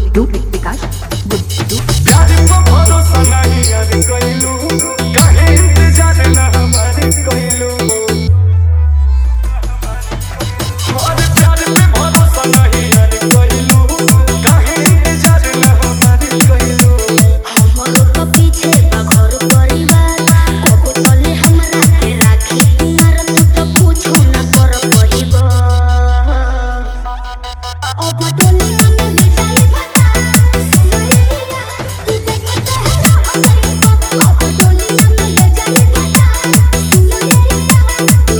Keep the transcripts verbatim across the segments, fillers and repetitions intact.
गुड्डू विकास गुड्डू प्यार को भरोसा नहीं यार कइलू काहे इंतजार ना हमारे कइलू और प्यार पे भरोसा नहीं यार कइलू काहे इंतजार ना हमारे कइलू हमरो तो पीछे बा घर परिवार कबो चले हमरा के राखी तुम्हार तू तो पूछो ना कर पहिबो अब टोली में ले जाए बता सुनैया तू देखते है अब टोली में ले जाए बता सुनैया तू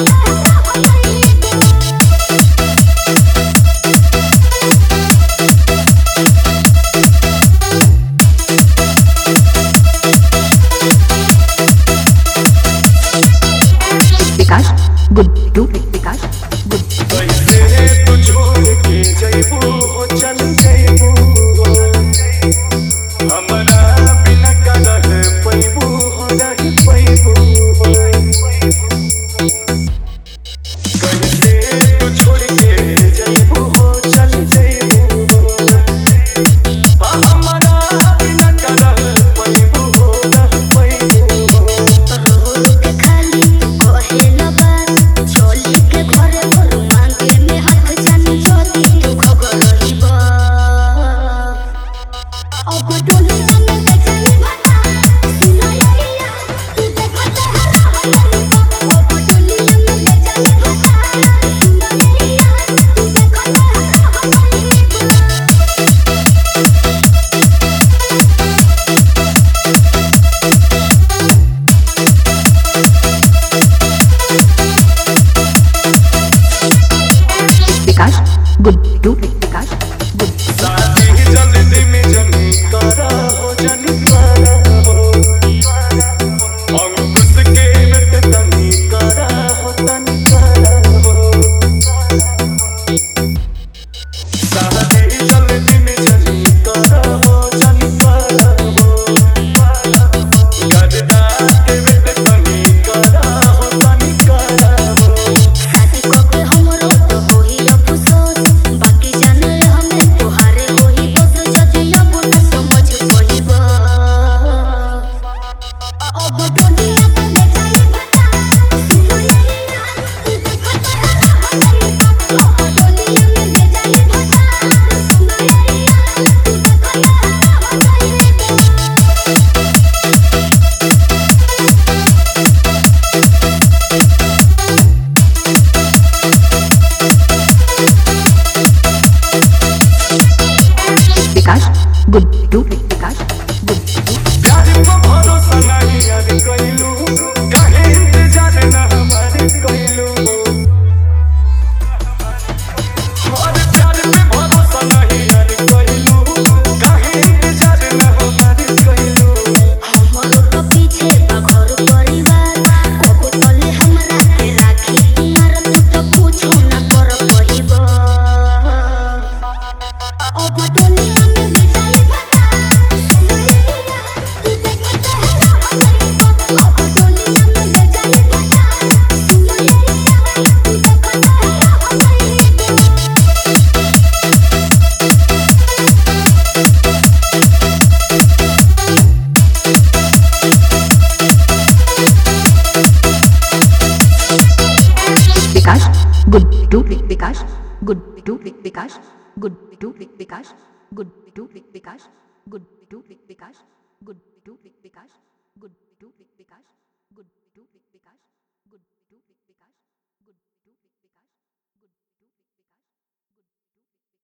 देखते विकास गुड्डू विकास गुड्डू कैसे तू छोड़ के जइबू हो चल जइबू हमरा बिना का रह पैबू हो रह पैबू कैसे तू छोड़ के जइबू हो चल जइबू हमरा बिना का रह पैबू हो रह पैबू रोड के खाली तू कहे न बात चली के घरे घर मांगे में हाथ जानी जदी तू खबर रहिबा अब टोली में ले जाए बता सुनैया तू देखते है अब टोली में ले जाए बता सुनैया तू देखते विकास गुड्डू विकास गुड्डू शादी जल्दी में जनी करा हो जनी करा हो अंकुश के बेटे तनी करा हो तनी करा हो शादी जल्दी में जनी करा हो जनी करा हो गददा के बेटे तनी करा हो तनी करा हो शादी करके हमरो तो होई अफसोस बाकी जाने हमें तोहारे होई बस जदी अब न समझ पइबो अब दुनिया में ले जाए बता सुनैया तू देखते है अब दुनिया में ले जाए बता सुनैया तू विकास गुड्डू विकास गुड्डू प्यार को भरोसा नहीं यार कइलू काहे इंतजार ना हमारे कइलू और प्यार पे भरोसा नहीं यार कइलू काहे इंतजार ना हमारे कइलू हमरो तो पीछे बा घर परिवार कबो चले हमरा के राखी तुम्हार तू तो पूछो ना कर पहिबो अब टोली में ले जाए बता सुनैया तू देखते है अब टोली में ले जाए बता सुनैया तू विकास गुड्डू विकास गुड्डू विकास गुड्डू विकास गुड्डू विकास गुड्डू विकास गुड्डू विकास गुड्डू विकास